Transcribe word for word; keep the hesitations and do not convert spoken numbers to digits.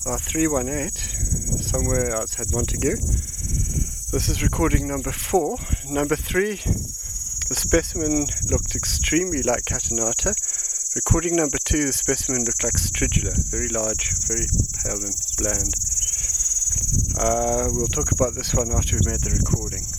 R three one eight, somewhere outside Montague. This is recording number four. Number three, the specimen looked extremely like Catenata. Recording number two, the specimen looked like Stridula, very large, very pale and bland. Uh, we'll talk about this one after we've made the recording.